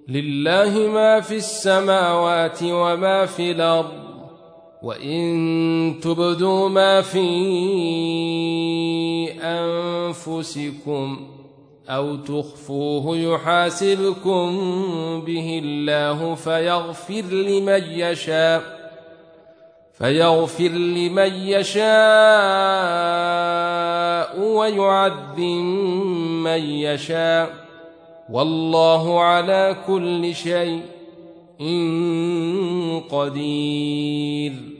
لله ما في السماوات وما في الأرض وإن تبدوا ما في أنفسكم أو تخفوه يحاسبكم به الله فيغفر لمن يشاء ويعذب من يشاء والله على كل شيء قدير.